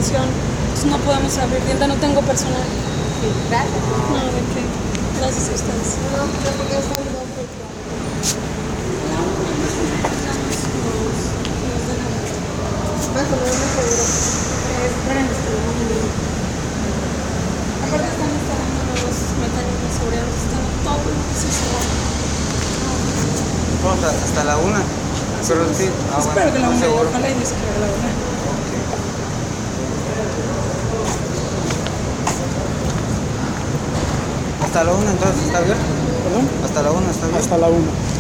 atención. Entonces no podemos abrir tienda, no tengo personal. Sí, gracias. No, ¿de qué? Gracias a ustedes. Aparte están instalando nuevos mecanismos de seguridad, están todo lo que se hizo. Hasta la 1. Pero sí, Espero que la bueno, una, seguro. ojalá y Dios quiera la una. Hasta la 1 entonces está abierto. ¿Perdón? Hasta la 1 está abierto. Hasta la 1.